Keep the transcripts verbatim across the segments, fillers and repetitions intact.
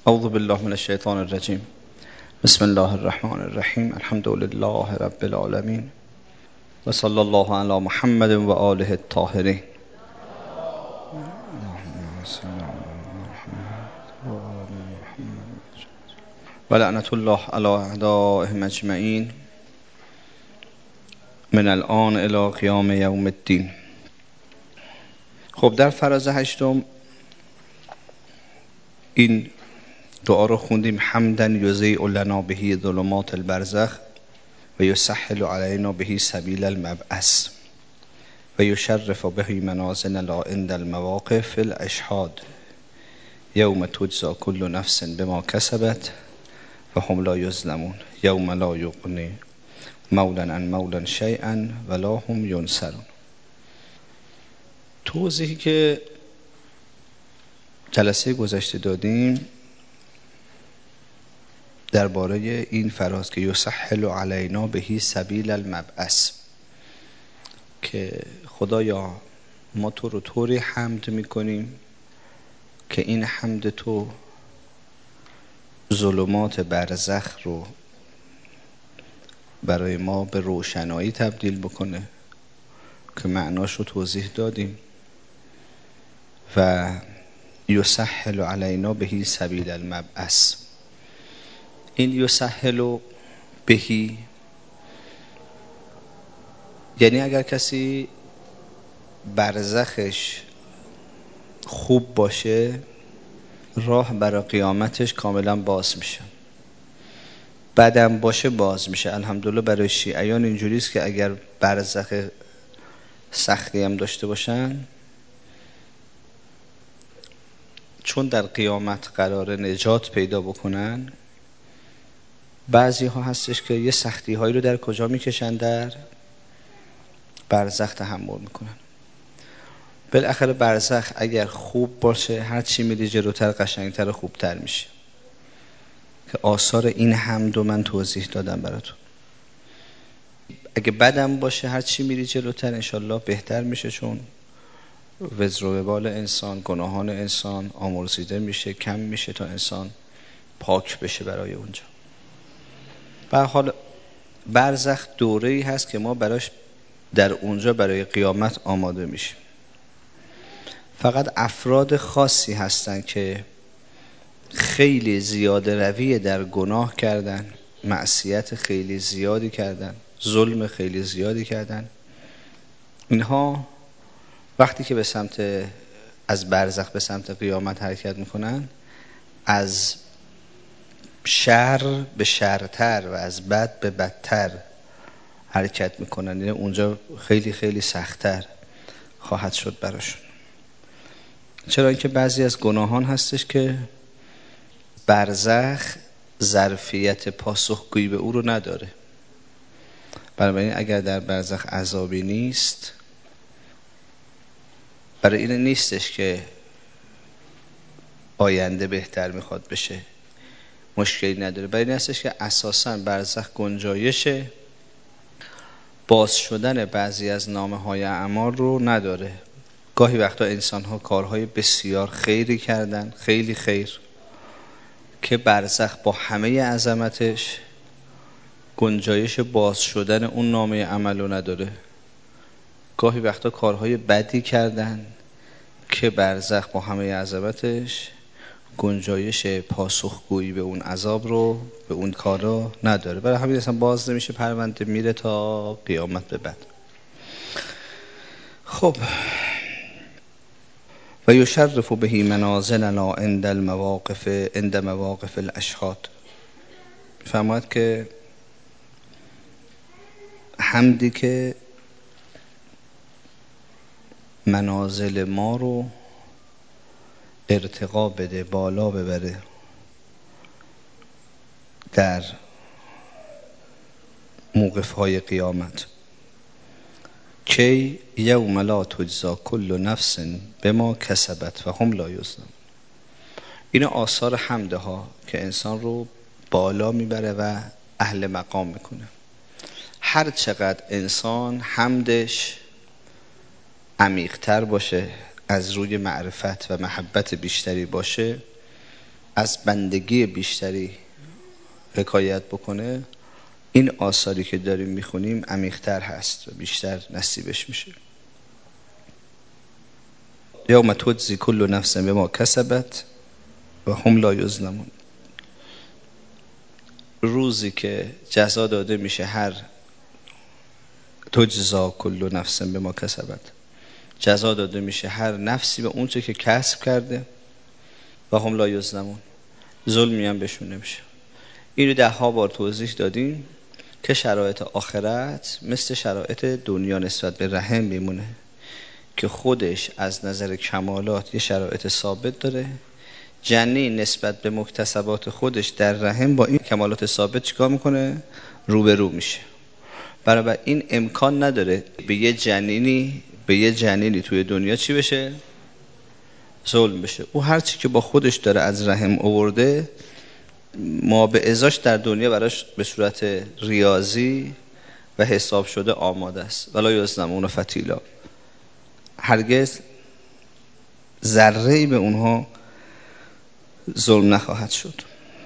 اعوذ بالله من الشیطان الرجیم. بسم الله الرحمن الرحیم. الحمد لله رب العالمین و صلی الله علی محمد و آله الطاهرین. و لعنت الله علی اعدائهم اجمعین من الان الی قیام یوم الدین. خب در فراز هشتم این دعا رو خوندیم: حمدا یضیء لنا به ظلمات البرزخ و یسهل علینا به سبیل المبعث و یشرف به منازلنا عند المواقف الاشهاد یوم تجزی کل نفس بما کسبت و هم لا یظلمون یوم لا یغنی مولا عن مولا شیئا ولا هم ینصرون. توضیحی که جلسه گذشته دادیم درباره این فراز که یسهل علینا به سبیل المبعث، که خدایا ما تو رو طوری حمد میکنیم که این حمد تو ظلمات برزخ رو برای ما به روشنایی تبدیل بکنه که معناش رو توضیح دادیم. و یسهل علینا به سبیل المبعث، این یسهل بهی یعنی اگر کسی برزخش خوب باشه راه برای قیامتش کاملا باز میشه، بدم باشه باز میشه. الحمدلله برای شیعیان اینجوریست که اگر برزخ سختی هم داشته باشن، چون در قیامت قرار نجات پیدا بکنن، بعضی ها هستش که یه سختی هایی رو در کجا میکشن؟ در برزخ تحمل میکنن. بالاخره برزخ اگر خوب باشه هر چی میری جلوتر قشنگتر و خوبتر میشه، که آثار این حمد رو من توضیح دادم براتون. اگه بدم باشه هر چی میری جلوتر انشالله بهتر میشه، چون وزر و وبال انسان، گناهان انسان آمرزیده میشه، کم میشه تا انسان پاک بشه برای اونجا. به هر حال برزخ دوره‌ای هست که ما براش در اونجا برای قیامت آماده میشیم. فقط افراد خاصی هستن که خیلی زیاده روی در گناه کردن، معصیت خیلی زیادی کردن، ظلم خیلی زیادی کردن. اینها وقتی که به سمت از برزخ به سمت قیامت حرکت میکنن، از شر به شرتر و از بد به بدتر حرکت میکنن، یعنی اونجا خیلی خیلی سختتر خواهد شد براشون. چرا؟ اینکه بعضی از گناهان هستش که برزخ ظرفیت پاسخگویی به او رو نداره. بنابراین اگر در برزخ عذابی نیست، برای این نیستش که آینده بهتر میخواد بشه، مشکلی نداره. برای این هستش که اساساً برزخ گنجایش باز شدن بعضی از نامه های اعمال رو نداره. گاهی وقتا انسان ها کارهای بسیار خیری کردن، خیلی خیر، که برزخ با همه عظمتش گنجایش باز شدن اون نامه عمل رو نداره. گاهی وقتا کارهای بدی کردن که برزخ با همه عظمتش گنجایش پاسخگویی به اون عذاب رو، به اون کارا نداره. برای همین اصلا باز نمیشه، پرونده میره تا قیامت به بعد. خب و یشرف به منازلنا عند المواقف عند مواقف الاشهاد، فرماید که حمدی که منازل ما رو ارتقا بده، بالا ببره در موقف‌های قیامت. کی یوم لا تجزی کل نفس بما کسبت و هم لا یظلمون. این آثار حمده ها که انسان رو بالا میبره و اهل مقام میکنه. هر چقدر انسان حمدش عمیق‌تر باشه، از روی معرفت و محبت بیشتری باشه، از بندگی بیشتری حکایت بکنه، این آثاری که داریم میخونیم عمیق‌تر هست و بیشتر نصیبش میشه. یوم تجزی کل نفس بما کسبت و هم لا یظلمون. روزی که جزا داده میشه هر تجزا کل نفس بما کسبت، جزا داده میشه هر نفسی به اون چه که کسب کرده و هم لا یظلمون، ظلمی هم بهشون نمیشه. این رو ده ها بار توضیح دادیم که شرایط آخرت مثل شرایط دنیا نسبت به رحم میمونه که خودش از نظر کمالات یه شرایط ثابت داره. جنین نسبت به مکتسبات خودش در رحم با این کمالات ثابت چیکار میکنه؟ روبرو میشه. برای این امکان نداره به یه جنینی به یه جنینی توی دنیا چی بشه؟ ظلم بشه. او هر چی که با خودش داره از رحم آورده، ما به ازاش در دنیا براش به صورت ریاضی و حساب شده آماده است. ولا یظلمون فتیلا، هرگز ذره‌ای به اونها ظلم نخواهد شد.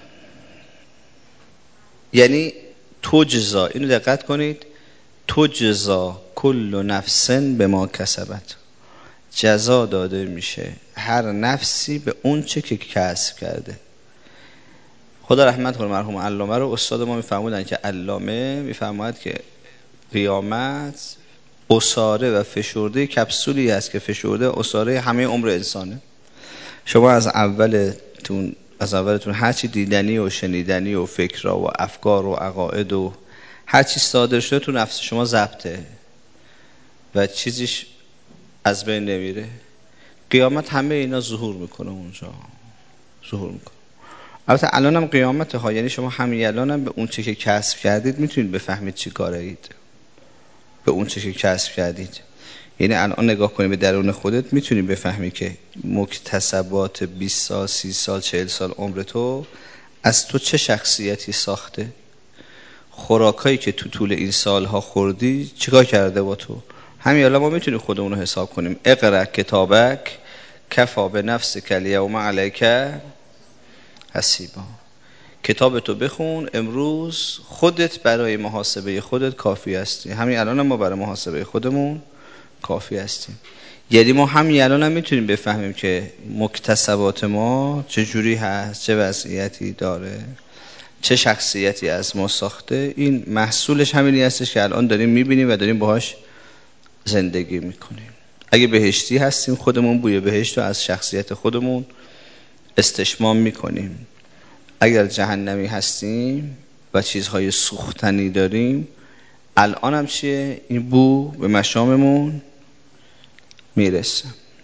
یعنی تجزا، اینو دقت کنید، تجزا کل نفس به ما کسبت، جزا داده میشه هر نفسی به اون چه که کسب کرده. خدا رحمت کنه مرحوم علامه رو، استاد ما میفرمودن که علامه میفرماید که قیامت اساره و فشرده کپسولی هست که فشرده اساره همه عمر انسانه. شما از اولتون از اولتون هر چی دیدنی و شنیدنی و فکرها و افکار و عقاید و هر چی صادر شده تو نفس شما ضبطه و چیزیش از بین نمیره. قیامت همه اینا ظهور میکنه اونجا، ظهور میکنه. البته الان هم قیامت ها، یعنی شما همین الان هم به اون چی که کسب کردید میتونید بفهمید چی کاره اید. به اون چی که کسب کردید، یعنی الان نگاه کنید به درون خودت میتونی بفهمی که مکتسبات بیست سال سی سال چهل سال عمر تو از تو چه شخصیتی ساخته. خوراکایی که تو طول این سالها خوردی چیکار کرده با تو. همین الان ما میتونیم خودمون رو حساب کنیم. اقرأ کتابک کفا بنفسک الیوم علیک حسیبا. کتاب تو بخون، امروز خودت برای محاسبه خودت کافی هستی. همین الان هم ما برای محاسبه خودمون کافی هستیم. یعنی ما همین الان هم میتونیم بفهمیم که مکتسبات ما چجوری هست، چه وضعیتی داره، چه شخصیتی از ما ساخته. این محصولش همینی هستش که الان داریم میبینیم و داریم باهاش زندگی میکنیم. اگه بهشتی هستیم خودمون بوی بهشت رو از شخصیت خودمون استشمام میکنیم. اگر جهنمی هستیم و چیزهای سوختنی داریم، الان هم چیه؟ این بو به مشاممون میرسه.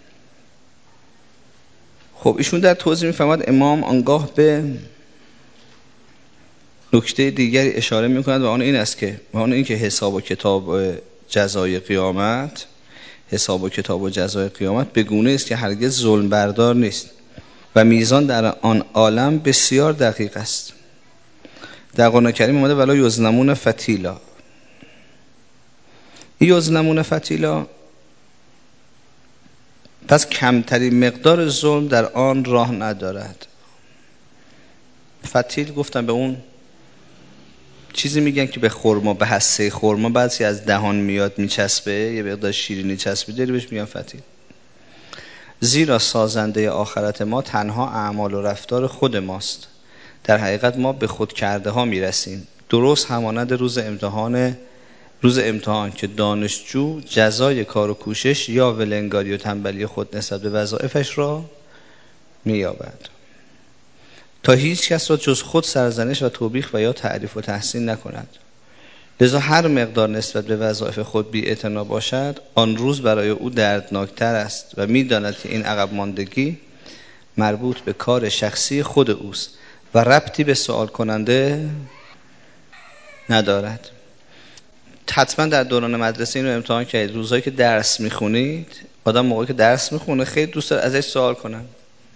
خب ایشون در توضیح میفرماد امام آنگاه به نکته دیگری اشاره میکند و آن این است که و آن این که حساب و کتاب جزای قیامت حساب و کتاب و جزای قیامت به گونه است که هرگز ظلم بردار نیست و میزان در آن عالم بسیار دقیق است. در قرآن کریم اومده ولا یظلمون فتیلا. یظلمون فتیلا، پس کمترین مقدار ظلم در آن راه ندارد. فتیل گفتم به اون چیزی میگن که به خرما، به حصه خرما بعضی از دهان میاد میچسبه، یه مقدار شیرینی چسبیده بهش میگن فتیل. زیرا سازنده آخرت ما تنها اعمال و رفتار خود ماست. در حقیقت ما به خود کرده ها میرسیم. درست همانند روز امتحان روز امتحان که دانشجو جزای کار و کوشش یا ولنگاری و تنبلی خود نسبت به وظایفش را مییابد تا هیچ کس را جز خود سرزنش و توبیخ و یا تعریف و تحسین نکند. لذا هر مقدار نسبت به وظایف خود بی‌اعتنا باشد، آن روز برای او دردناکتر است و میداند که این عقب ماندگی مربوط به کار شخصی خود اوست و ربطی به سوال کننده ندارد. حتما در دوران مدرسه اینو امتحان کردید. روزایی که درس میخونید، آدم موقعی که درس میخونه خیلی دوست داره ازش سوال کنن.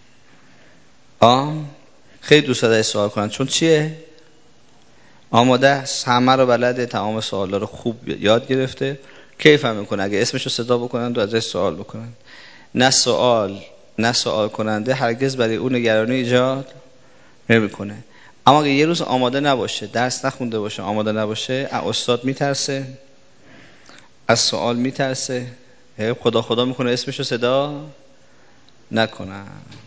آه خیلی دوست داره ازش سوال کنن. چون چیه؟ آماده است، همه رو بلده، تمام سوالا رو خوب یاد گرفته. کیف هم میکنه اگه اسمشو صدا بکنن و ازش سوال بکنن. نه سوال نه سوال کننده هرگز برای اون نگرانی ایجاد نمیکنه. اما اگه یه روز آماده نباشه، درس نخونده باشه، آماده نباشه، از استاد میترسه، از سوال میترسه، خدا خدا میکنه اسمشو صدا نکنه.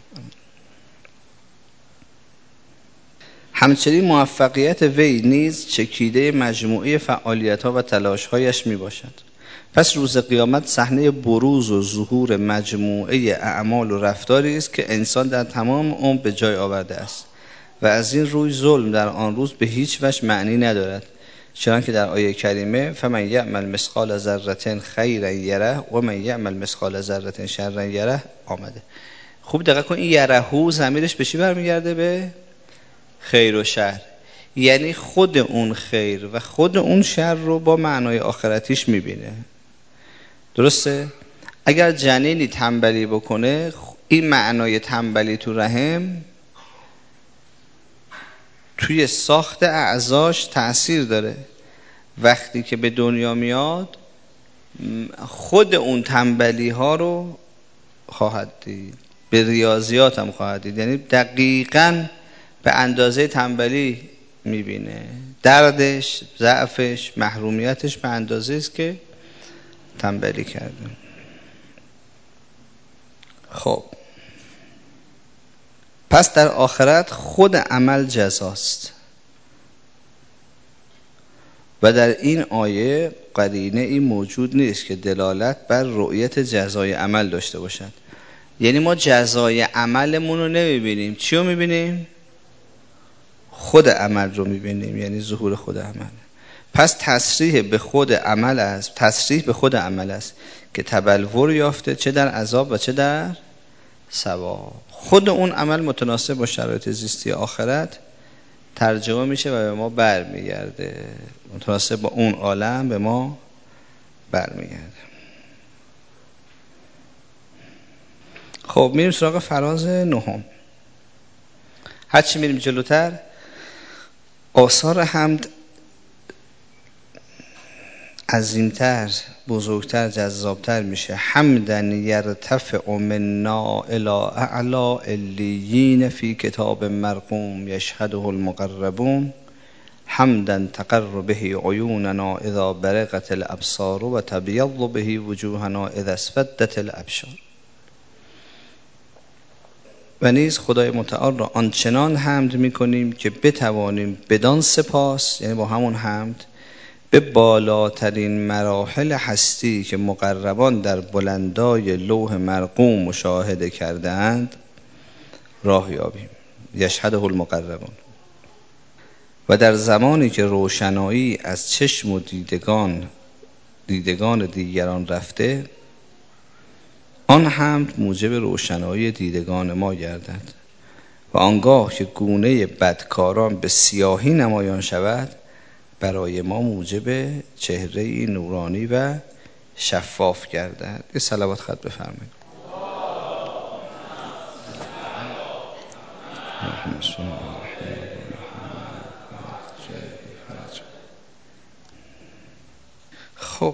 همچنین موفقیت وی نیز چکیده مجموعه فعالیت‌ها و تلاش‌هایش میباشد. پس روز قیامت صحنه بروز و ظهور مجموعه اعمال و رفتاری است که انسان در تمام عمر به جای آورده است و از این روی ظلم در آن روز به هیچ وجه معنی ندارد، چنانکه در آیه کریمه فمن یعمل مثقال ذره خیرا یره و من یعمل مثقال ذره شرا یره آمده. خوب دقت کن، این یرهو ضمیرش به چی برمیگرده؟ به خیر و شر. یعنی خود اون خیر و خود اون شر رو با معنای آخرتیش میبینه. درسته؟ اگر جنینی تنبلی بکنه، این معنای تنبلی تو رحم توی ساخت اعضاش تأثیر داره. وقتی که به دنیا میاد خود اون تنبلی ها رو خواهد دید، به ریاضیات هم خواهد دید. یعنی دقیقاً به اندازه تنبلی میبینه، دردش، ضعفش، محرومیتش به اندازه است که تنبلی کرده. خب پس در آخرت خود عمل جزاست و در این آیه قرینه این موجود نیست که دلالت بر رؤیت جزای عمل داشته باشد. یعنی ما جزای عملمون رو نمیبینیم. چی رو میبینیم؟ خود عمل رو میبینیم، یعنی ظهور خود عمل. پس تصریح به خود عمل است، تصریح به خود عمل است که تبلور یافته چه در عذاب و چه در ثواب. خود اون عمل متناسب با شرایط زیستی آخرت ترجمه میشه و به ما برمیگرده، متناسب با اون عالم به ما برمیگرده. خب میریم سراغ فراز نهم. هرچی میریم جلوتر آثار حمد عظیمتر، بزرگتر، جذابتر میشه. حمدن یرتفع منا الی اعلی علیین فی کتاب مرقوم یشهده المقربون حمدن تقر به عیوننا اذا برقت الابصار و تبیض به وجوهنا اذا اسودت الابشار. و نیز خدای متعال را آنچنان حمد میکنیم که بتوانیم بدان سپاس، یعنی با همون حمد، به بالاترین مراحل هستی که مقربان در بلندای لوح مرقوم مشاهده کردند راه یابیم. یشهده المقربون. و در زمانی که روشنایی از چشم و دیدگان دیدگان دیگران رفته، آن حمد موجب روشنایی دیدگان ما گردد و آنگاه که گونه بدکاران به سیاهی نمایان شود، برای ما موجب چهره نورانی و شفاف گردد. یه صلوات خط بفرمایید. خب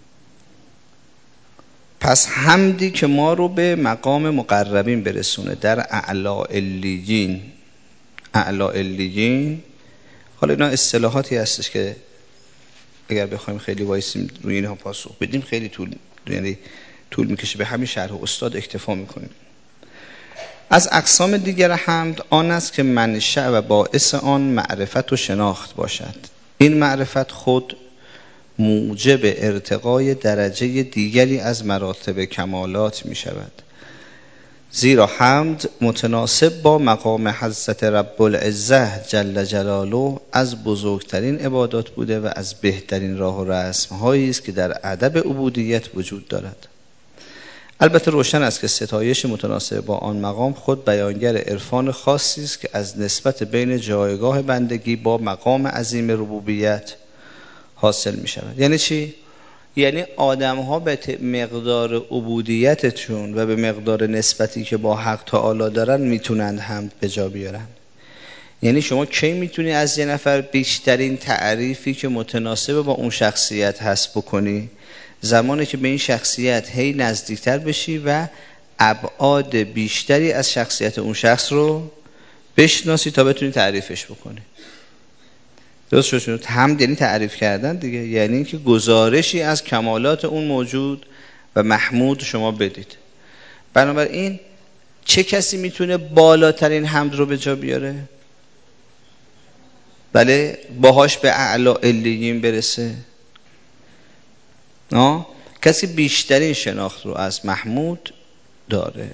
پس حمدی که ما رو به مقام مقربین برسونه در اعلی علیین. اعلی علیین، حالا اینا اصطلاحاتی هستش که اگر بخوایم خیلی وایسیم روی اینها پاسخ بدیم خیلی طول یعنی طول میکشه، به همین شرح استاد اکتفا میکنیم. از اقسام دیگر حمد آن است که منشأ و باعث آن معرفت و شناخت باشد. این معرفت خود موجب ارتقای درجه دیگری از مراتب کمالات می شود، زیرا حمد متناسب با مقام حضرت رب العزة جل جلاله از بزرگترین عبادات بوده و از بهترین راه و رسم هایی است که در ادب عبودیت وجود دارد. البته روشن است که ستایش متناسب با آن مقام خود بیانگر عرفان خاصی است که از نسبت بین جایگاه بندگی با مقام عظیم ربوبیت حاصل می شود. یعنی چی؟ یعنی آدم ها به مقدار عبودیتشون و به مقدار نسبتی که با حق تعالی دارن میتونند حمد به جا بیارن. یعنی شما کی میتونی از یه نفر بیشترین تعریفی که متناسب با اون شخصیت هست بکنی؟ زمانی که به این شخصیت هی نزدیکتر بشی و ابعاد بیشتری از شخصیت اون شخص رو بشناسی تا بتونی تعریفش بکنی. درست شد؟ حمد یعنی تعریف کردن دیگه، یعنی اینکه گزارشی از کمالات اون موجود و محمود شما بدید. بنابراین چه کسی میتونه بالاترین حمد رو به جا بیاره؟ بله، باهاش به اعلی علیین برسه. آه؟ کسی بیشترین شناخت رو از محمود داره.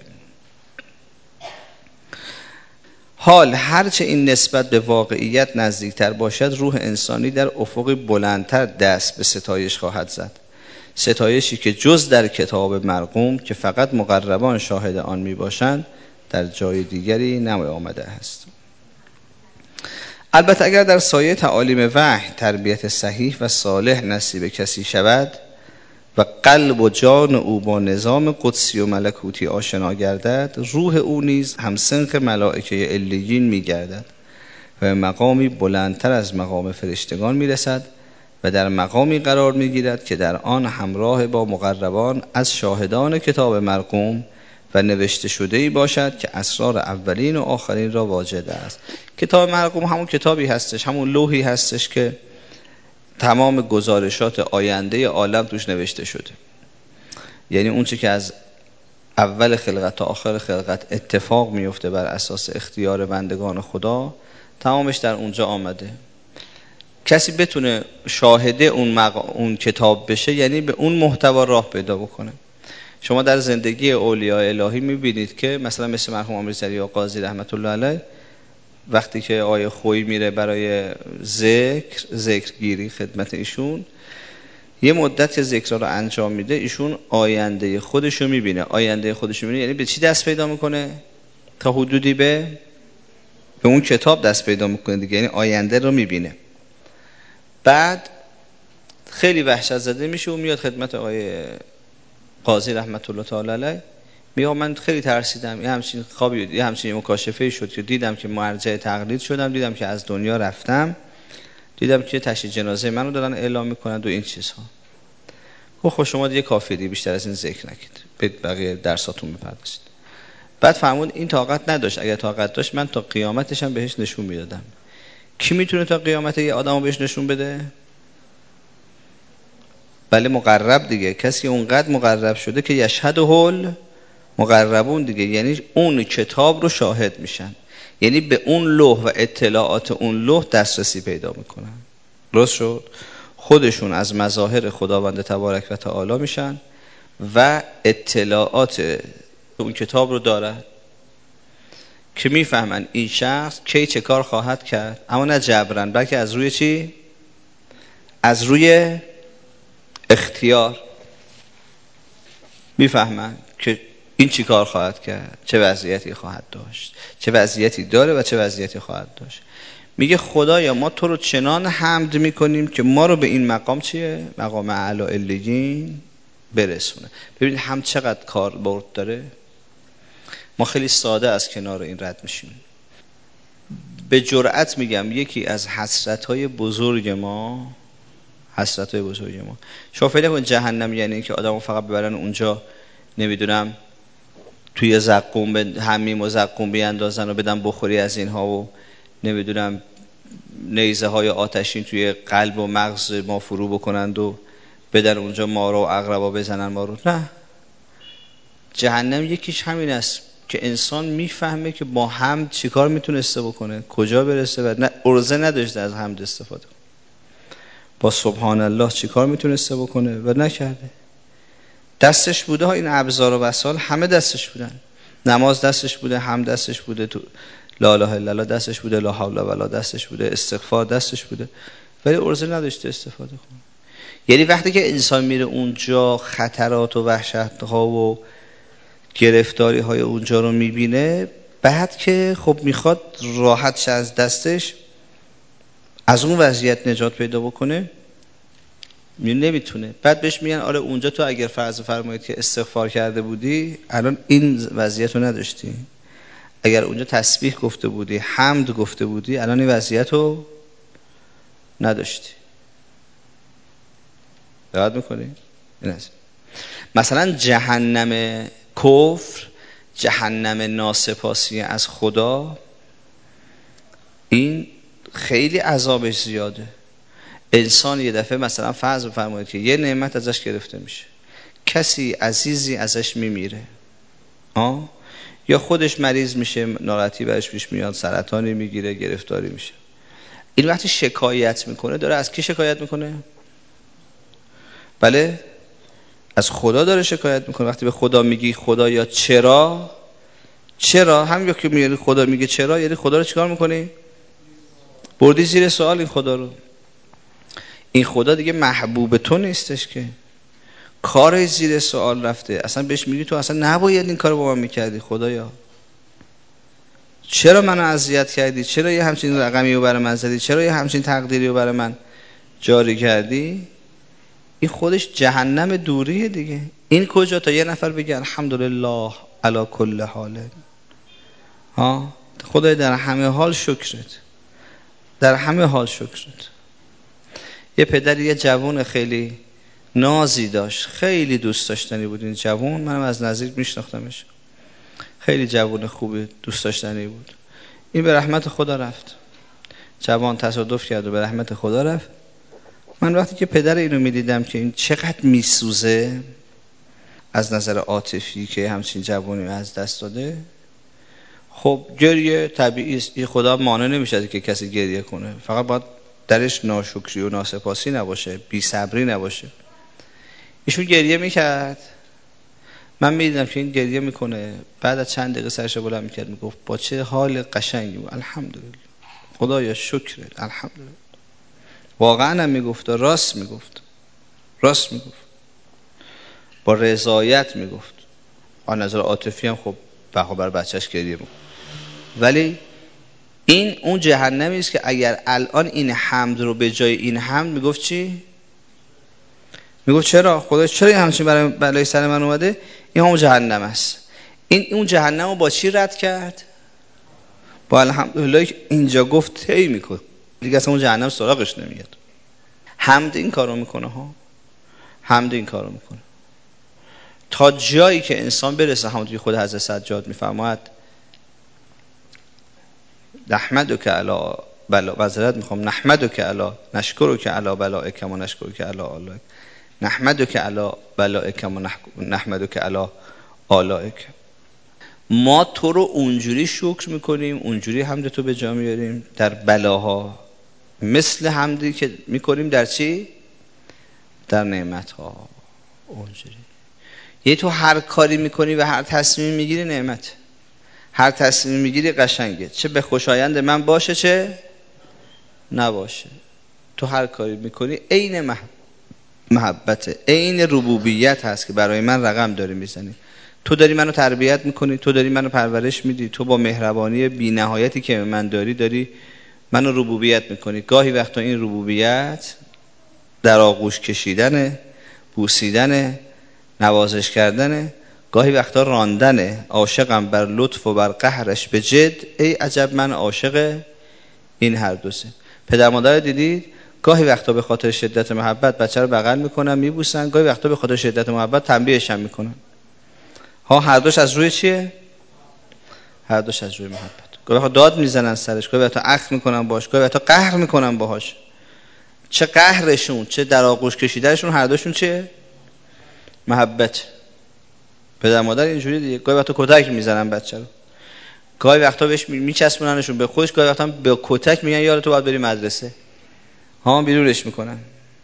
حال هرچه این نسبت به واقعیت نزدیکتر باشد، روح انسانی در افق بلندتر دست به ستایش خواهد زد، ستایشی که جز در کتاب مرقوم که فقط مقربان شاهد آن می باشند در جای دیگری نمی آمده است. البته اگر در سایه تعالیم وحی تربیت صحیح و صالح نصیب کسی شود و قلب و جان او با نظام قدسی و ملکوتی آشنا گردد، روح او نیز همسنخ ملائکه علیین می گردد و مقامی بلندتر از مقام فرشتگان می رسد و در مقامی قرار می گیرد که در آن همراه با مقربان از شاهدان کتاب مرقوم و نوشته شده‌ای باشد که اسرار اولین و آخرین را واجد است. کتاب مرقوم همون کتابی هستش، همون لوحی هستش که تمام گزارشات آینده عالم توش نوشته شده. یعنی اون چه که از اول خلقت تا آخر خلقت اتفاق میفته بر اساس اختیار بندگان خدا، تمامش در اونجا آمده. کسی بتونه شاهده اون, مق... اون کتاب بشه، یعنی به اون محتوا راه پیدا بکنه. شما در زندگی اولیاء الهی میبینید که مثلا مثل مرحوم امیر زریا قاضی رحمت الله علیه، وقتی که آیه خویی میره برای ذکر ذکرگیری خدمت ایشون، یه مدت که ذکر رو انجام میده، ایشون آینده خودشو میبینه. آینده خودشو میبینه یعنی به چی دست پیدا میکنه؟ تا حدودی به به اون کتاب دست پیدا میکنه دیگه، یعنی آینده رو میبینه. بعد خیلی وحشت زده میشه و میاد خدمت آقای قاضی رحمت الله تعالی علیه، میگه من خیلی ترسیدم، یه همچین خوابی، یه همچین مکاشفه‌ای شد که دیدم که مرجع تقلید شدم، دیدم که از دنیا رفتم، دیدم که تشییع جنازه منو دارن اعلام میکنن و این چیزها. خب شما دیگه کافیه، بیشتر از این ذکر نکنید، به بقیه درساتون بپردازید. بعد فرمود این طاقت نداشت، اگر طاقت داشت من تا قیامتش هم بهش نشون میدادم. کی میتونه تا قیامت یه آدمو بهش نشون بده؟ بله مقرب دیگه، کسی اونقدر مقرب شده که یشهد هول مقربون دیگه، یعنی اون کتاب رو شاهد میشن، یعنی به اون لوح و اطلاعات اون لوح دسترسی پیدا میکنن. درست شد؟ خودشون از مظاهر خداوند تبارک و تعالی میشن و اطلاعات اون کتاب رو دارن که میفهمن این شخص کی چه کار خواهد کرد، اما نه جبرن، بلکه از روی چی؟ از روی اختیار میفهمن که این چی کار خواهد کرد، چه وضعیتی خواهد داشت، چه وضعیتی داره و چه وضعیتی خواهد داشت. میگه خدایا ما تو رو چنان حمد میکنیم که ما رو به این مقام چیه؟ مقام اعلی علیین برسونه. ببینید حمد چقدر کاربرد داره. ما خیلی ساده از کنار این رد میشیم. به جرئت میگم یکی از حسرت‌های بزرگ ما، حسرت‌های بزرگ ما، شما فکر نکنید جهنم یعنی این که آدمو فقط ببرن اونجا، نمیدونم توی زقوم به حمیم و زقوم بیاندازن و بدن بخوری از اینها و نمیدونم نیزه های آتشین توی قلب و مغز ما فرو بکنند و بدن اونجا ما رو و عقربا بزنن ما رو. نه، جهنم یکیش همین است که انسان میفهمه که با حمد چیکار میتونسته بکنه، کجا برسه و نه ارزه نداشته از حمد استفاده کنه. با سبحان الله چیکار میتونسته بکنه و نکرده. دستش بوده ها، این ابزار و وسایل همه دستش بودن. نماز دستش بوده، حمد دستش بوده، تو لا اله الا الله دستش بوده، لا حول ولا دستش بوده، استغفار دستش بوده، ولی ارزه نداشته استفاده کنه. یعنی وقتی که انسان میره اونجا خطرات و وحشت‌ها و گرفتاری های اونجا رو میبینه، بعد که خب میخواد راحت شه از دستش، از اون وضعیت نجات پیدا بکنه، نمیتونه. بعد بهش میگن آره اونجا تو اگر فرض فرمایید که استغفار کرده بودی الان این وضعیت رو نداشتی، اگر اونجا تسبیح گفته بودی، حمد گفته بودی، الان این وضعیت رو نداشتی. دقت میکنی؟ مثلا جهنم کفر، جهنم ناسپاسی از خدا، این خیلی عذابش زیاده. انسان یه دفعه مثلا فرض بفرمایید که یه نعمت ازش گرفته میشه، کسی عزیزی ازش میمیره، ها، یا خودش مریض میشه، ناراحتی برش پیش میاد، سرطانی میگیره، گرفتاری میشه. این وقتی شکایت میکنه داره از کی شکایت میکنه؟ بله، از خدا داره شکایت میکنه. وقتی به خدا میگی خدایا چرا، چرا همین که میگه خدا میگه چرا، یعنی خدا رو چیکار میکنی؟ بردی زیر سوال این خدا رو. این خدا دیگه محبوب تو نیستش که، کار زیر سوال رفته. اصلا بهش میگی تو اصلا نباید این کارو با من میکردی، خدایا چرا منو اذیت کردی، چرا یه همچین رقمی رو برای من زدی، چرا یه همچین تقدیری رو برای من جاری کردی. این خودش جهنم دوریه دیگه. این کجا تا یه نفر بگه الحمدلله علی کل حال، ها، خدای در همه حال شکرت، در همه حال شکرت. یه پدری یه جوان خیلی نازی داشت، خیلی دوست داشتنی بود این جوان، منم از نزدیک میشناختمش، خیلی جوان خوبی دوست داشتنی بود. این به رحمت خدا رفت، جوان تصادف کرد و به رحمت خدا رفت. من وقتی که پدر اینو میدیدم که این چقدر میسوزه از نظر عاطفی که همچین جوانی از دست داده، خب گریه طبیعی است، خدا مانع نمیشه که کسی گریه کنه، فقط باید درش ناشکری و ناسپاسی نباشه، بی صبری نباشه. ایشون گریه میکرد، من میدیدم که این گریه میکنه، بعد از چند دقیقه سرش بلند میکرد میگفت با چه حال قشنگی بود، الحمدلله خدایا شکرت، الحمدلله. واقعا هم میگفت، راست میگفت، راست میگفت، با رضایت میگفت. از نظر عاطفی هم خب بها بر بچهش گریه میکنه. ولی این اون جهنمی است که اگر الان این حمد رو به جای این حمد میگفت چی؟ میگفت چرا خدا چرا همچین برای بلای سر من اومده؟ این همون جهنم است. این اون جهنم رو با چی رد کرد؟ با الحمدلله که اینجا گفت طی میکنه دیگه، اصلا اون جهنم سراغش نمیاد. حمد این کارو میکنه ها، حمد این کارو میکنه تا جایی که انسان برسه. همونطوری خود حضرت سجاد میفرماید نحمدک علی بلا وزرت میخوام نحمدک علی نشکرک علی بلائک و نشکرک علی آلائک، نحمدک علی بلائک و نحمدک علی آلائک. ما تو رو اونجوری شکر میکنیم، اونجوری حمد تو به جا میاریم در بلاها، مثل حمدی که میکنیم در چی؟ در نعمت ها. اونجوری یه تو هر کاری میکنی و هر تصمیم میگیری نعمت، هر تصمیم میگیری قشنگه، چه به خوشایند من باشه چه نباشه. تو هر کاری میکنی عین محبت، عین ربوبیت هست که برای من رقم داری میزنی. تو داری منو تربیت میکنی، تو داری منو پرورش میدی، تو با مهربانی بی نهایتی که من داری داری منو ربوبیت میکنی. گاهی وقتا این ربوبیت در آغوش کشیدنه، بوسیدنه، نوازش کردنه، گاهی وقتا راندنه. عاشقم بر لطف و بر قهرش به جد، ای عجب من عاشق این هر دوسه. پدر مادر دیدید گاهی وقتا به خاطر شدت محبت بچه رو بغل میکنن میبوسن، گاهی وقتا به خاطر شدت محبت تنبیهش هم میکنن. ها، هر دوش از روی چیه؟ هر دوش از روی محبت. گاهی وقتا داد میزنن سرش، گاهی وقتا اخم میکنن باش، گاهی وقتا قهر میکنن باهاش. چه قهرشون چه در آغوش کشیدنشون هر دوشون چیه؟ محبت. پدر مادر اینجوری دیگه، گاهی وقتا کتک میزنن بچه رو، گاهی وقتا بهش میچسبوننشون به خودش، گاهی وقتا به کتک میگن یارو تو باید بری مدرسه، ها، بیرونش میکنن.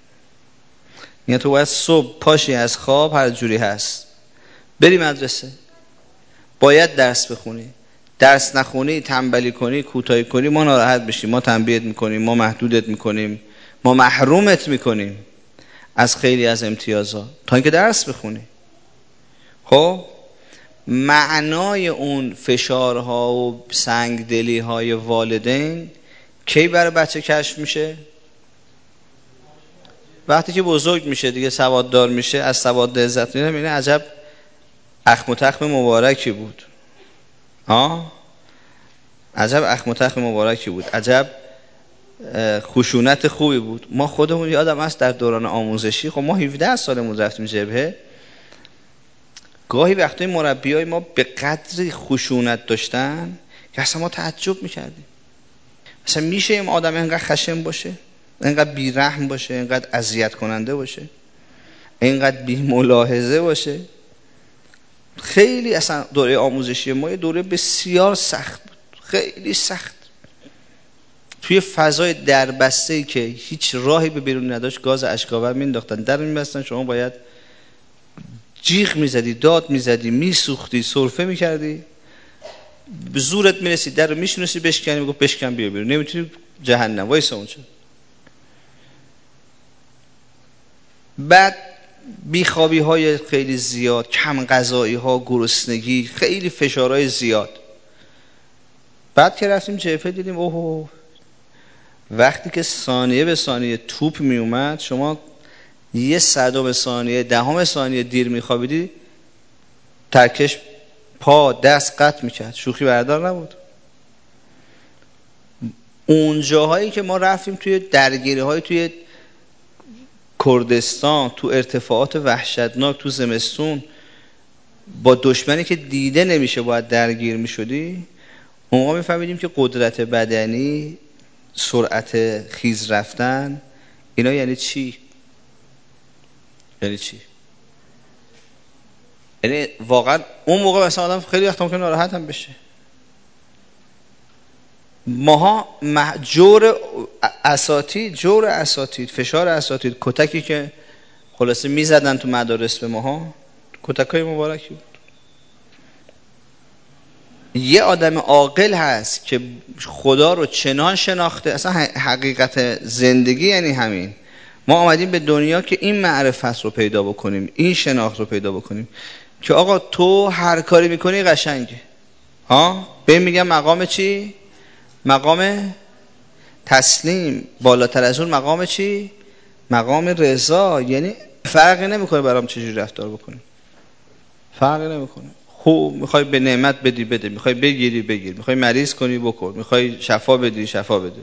میگن تو باید صبح پاشی از خواب هر جوری هست بری مدرسه، باید درس بخونی، درس نخونی، تنبلی کنی، کوتاهی کنی، ما ناراحت بشیم، ما تنبیهت میکنیم، ما محدودت میکنیم، ما محرومت میکنیم از خیلی از امتیازات تا اینکه درس بخونی. خب معنای اون فشارها و سنگدلی های والدین کی برای بچه کشف میشه؟ وقتی که بزرگ میشه دیگه، سواددار میشه، از سواد لذت میبره، اینه عجب اخم و تخم مبارکی بود، ها، عجب اخم و تخم مبارکی بود، عجب خشونت خوبی بود. ما خودمون یادم هست در دوران آموزشی، خب ما هفده سالمون رفتیم جبهه، گاهی وقتای مربیای ما به قدری خشونت داشتن که اصلا ما تعجب میکردیم. اصلا میشه این آدم اینقدر خشن باشه، اینقدر بیرحم باشه، اینقدر اذیت کننده باشه، اینقدر بی ملاحظه باشه؟ خیلی اصلا دوره آموزشی ما یه دوره بسیار سخت بود، خیلی سخت. توی فضای دربسته‌ای که هیچ راهی به بیرون نداشت گاز اشک‌آور مینداختن، در می‌بستن، شما باید جیغ میزدی، داد میزدی، میسوختی، سرفه میکردی، به زورت میرسی، در رو میشونستی بشکنی، میگفت بشکن بیا بیرون، نمیتونی جهنم وایسا اونجا. بعد بیخوابی های خیلی زیاد، کم غذایی ها، گرسنگی، خیلی فشارهای زیاد. بعد که رفتیم جبهه دیدیم اوه، وقتی که ثانیه به ثانیه توپ می اومد، شما یه صدم ثانیه، دهم ثانیه دیر میخوابیدی، ترکش پا دست قطع میکرد، شوخی بردار نبود. اون جاهایی که ما رفتیم توی درگیری های توی کردستان، تو ارتفاعات وحشتناک، تو زمستون، با دشمنی که دیده نمیشه باید درگیر میشدی، اون موقع میفهمیدیم که قدرت بدنی، سرعت خیز رفتن، اینا یعنی چی؟ یعنی چی؟ یعنی واقعا اون موقع مثلا آدم خیلی وقت ممکن ناراحت هم بشه. ماها جور اساتید، جور اساتید، فشار اساتید، کتکی که خلاصه میزدن تو مدارس به ماها، کتکای مبارکی بود. یه آدم عاقل هست که خدا رو چنان شناخته، اصلا حقیقت زندگی یعنی همین. ما آمدیم به دنیا که این معرفت رو پیدا بکنیم، این شناخت رو پیدا بکنیم که آقا تو هر کاری میکنی قشنگه. ها به میگم مقام چی؟ مقام تسلیم. بالاتر از اون مقام چی؟ مقام رضا. یعنی فرقی نمیکنه برام چجوری رفتار بکنی، فرقی نمیکنه. خوب میخوای به نعمت بدی بده، میخوای بگیری بگیر، میخوای مریض کنی بکن، میخوای شفا بدی شفا بده،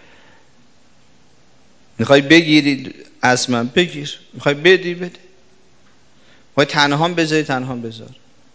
میخوای بگیری از من بگیر، میخوای بدی بده، میخوای تنها بذاری تنها بذار،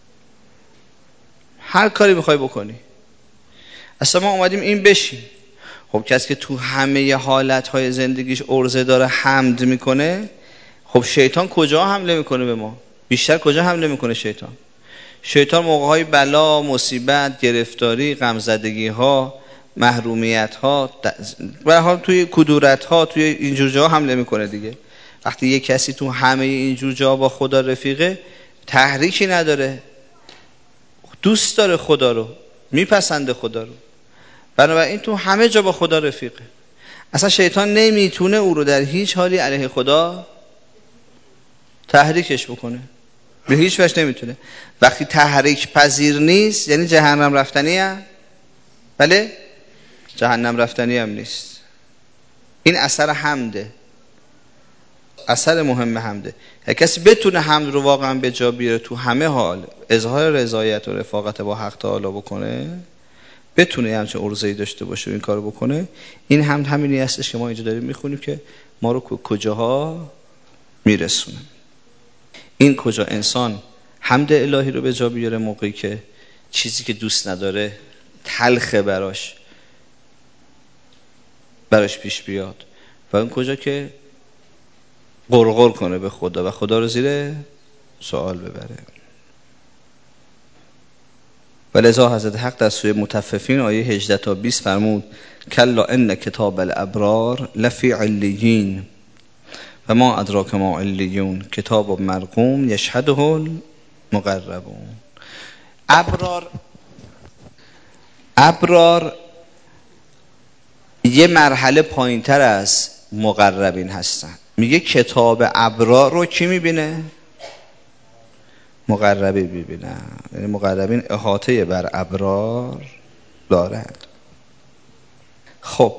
هر کاری میخوای بکنی. اصلا ما اومدیم این بشیم. خب کسی که تو همه حالتهای زندگیش عرضه داره حمد میکنه، خب شیطان کجا حمله میکنه به ما؟ بیشتر کجا حمله میکنه شیطان؟ شیطان موقعهای بلا، مصیبت، گرفتاری، غمزدگی ها، محرومیت ها، به هر حال توی کدورت ها، توی اینجور جاها حمله میکنه دیگه. وقتی یک کسی تو همه اینجور جاها با خدا رفیقه، تحریکی نداره، دوست داره خدا رو، میپسنده خدا رو، بنابراین تو همه جا با خدا رفیقه. اصلا شیطان نمیتونه او رو در هیچ حالی علیه خدا تحریکش بکنه، به هیچ وجه نمیتونه. وقتی تحریک پذیر نیست یعنی جهنم رفتنی هم، بله جهنم رفتنی هم نیست. این اثر حمده، اثر مهم حمده. اگه کسی بتونه حمد رو واقعا به جا بیاره، تو همه حال اظهار رضایت و رفاقت با حق تعالی بکنه، بتونه همچه عرضه‌ای داشته باشه و این کارو بکنه، این حمد همینی هستش که ما اینجا داریم میخونیم که ما رو کجاها میرسونه. این کجا انسان حمد الهی رو به جا بیاره؟ موقعی که چیزی که دوست نداره تلخه براش براش پیش بیاد، و اون کجا که غرغر کنه به خدا و خدا رو زیر سوال ببره. ولذا حضرت حق در سوره مطففین آیه هجده تا بیست فرمود کلا ان کتاب الابرار لفی علیین و ما ادراک ما علیون کتاب مرقوم یشهده المقربون. ابرار ابرار یه مرحله پایین تر از مقربین هستن. میگه کتاب ابرار رو کی میبینه؟ مقربین میبینن. یعنی مقربین احاطه بر ابرار دارند. خب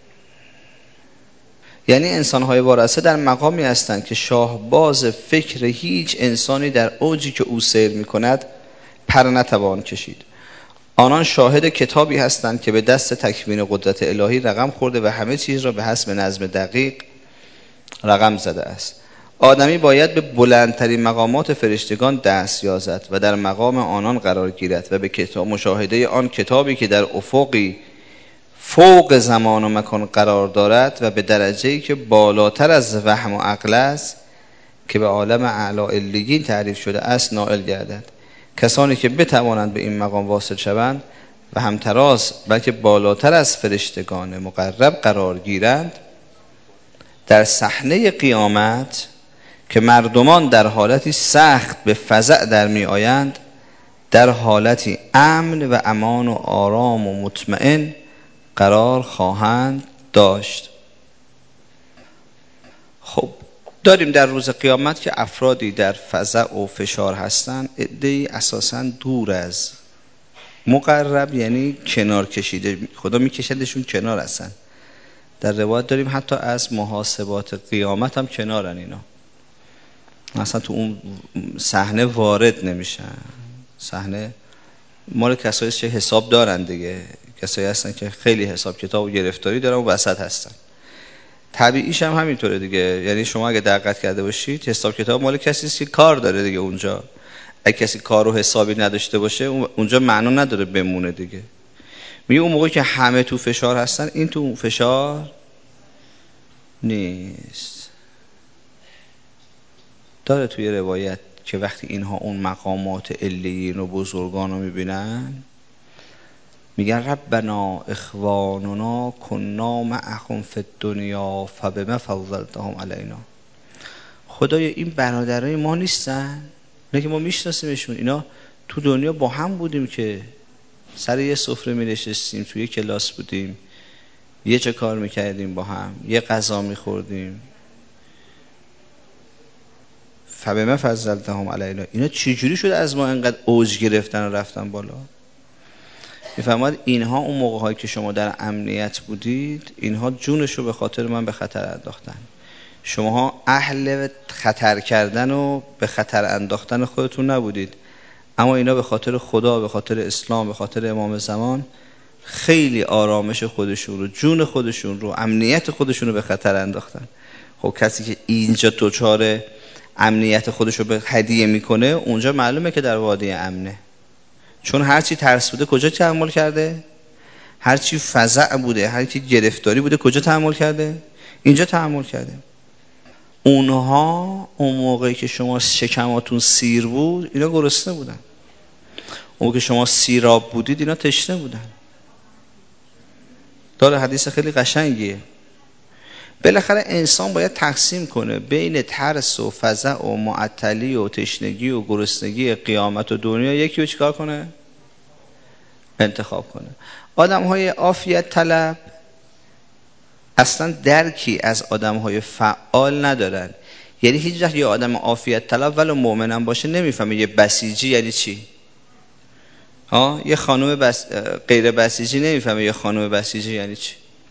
یعنی انسان‌های وارثه در مقامی هستند که شاهباز فکر هیچ انسانی در اوجی که او سیر می‌کند پر نتوان کشید. آنان شاهد کتابی هستند که به دست تکوین قدرت الهی رقم خورده و همه چیز را به حسب نظم دقیق رقم زده است. آدمی باید به بلندترین مقامات فرشتگان دست یازد و در مقام آنان قرار گیرد و به کتاب مشاهده آن کتابی که در افقی فوق زمان و مکان قرار دارد و به درجه‌ای که بالاتر از وهم و عقل است که به عالم اعلی علیین تعریف شده است نائل گردد. کسانی که بتوانند به این مقام واصل شوند و همتراز بلکه بالاتر از فرشتگان مقرب قرار گیرند، در صحنه قیامت که مردمان در حالتی سخت به فزع در می آیند، در حالتی امن و امان و آرام و مطمئن قرار خواهند داشت. خب داریم در روز قیامت که افرادی در فزع و فشار هستند، عده‌ای اساساً دور از مقرب، یعنی کنار کشیده، خدا میکشدشون کنار هستن. در روایت داریم حتی از محاسبات قیامت هم کنارن اینا، اصلا تو اون صحنه وارد نمیشن. صحنه مال کسایی که حساب دارن دیگه، کسایی هستن که خیلی حساب کتاب و گرفتاری دارن و وسط هستن. طبیعیش هم همینطوره دیگه، یعنی شما اگه دقت کرده باشید حساب کتاب مال کسی است که کار داره دیگه. اونجا اگه کسی کار و حسابی نداشته باشه اونجا معنا نداره بمونه دیگه. میگه اون موقع که همه تو فشار هستن، این تو فشار نیست. داره توی روایت که وقتی اینها اون مقامات علیین و بزرگان رو میبینن میگن ربنا اخواننا کنا معهم فی الدنیا فبما فضلتهم علینا. خدایا این برادرای ما نیستن؟ نه که ما میشناسیمشون، اینا تو دنیا با هم بودیم که سر یه سفره می نشستیم، توی یه کلاس بودیم، یه چه کار میکردیم با هم، یه غذا میخوردیم. فبما فضلتهم علینا، اینا چجوری شده از ما اینقدر اوج گرفتن و رفتن بالا؟ میفرماید اینها اون موقع هایی که شما در امنیت بودید، اینها جونشو به خاطر من به خطر انداختن. شماها اهل خطر کردن و به خطر انداختن خودتون نبودید، اما اینا به خاطر خدا، به خاطر اسلام، به خاطر امام زمان خیلی آرامش خودشون رو، جون خودشون رو، امنیت خودشون رو به خطر انداختن. خب کسی که اینجا دوچار امنیت خودش رو به هدیه میکنه، اونجا معلومه که در وادی امنه. چون هرچی ترس بوده کجا تحمل کرده؟ هرچی فزع بوده، هرچی گرفتاری بوده کجا تحمل کرده؟ اینجا تحمل کرده. اونها اون موقعی که شما شکماتون سیر بود اینا گرسنه بودن، اون که شما سیراب بودید اینا تشنه بودن. داره حدیث خیلی قشنگیه. بالاخره انسان باید تقسیم کنه بین ترس و فزع و معطلی و تشنگی و گرسنگی قیامت و دنیا، یکی رو چیکار کنه؟ انتخاب کنه. آدم های عافیت طلب اصلا درکی از آدم های فعال ندارن. یعنی هیچ وقت یه آدم عافیت طلب ولو مؤمنم باشه نمیفهمه یه بسیجی یعنی چی. ها یه خانم بس... غیر بسیجی نمیفهمه یه خانم بسیجی یعنی چی.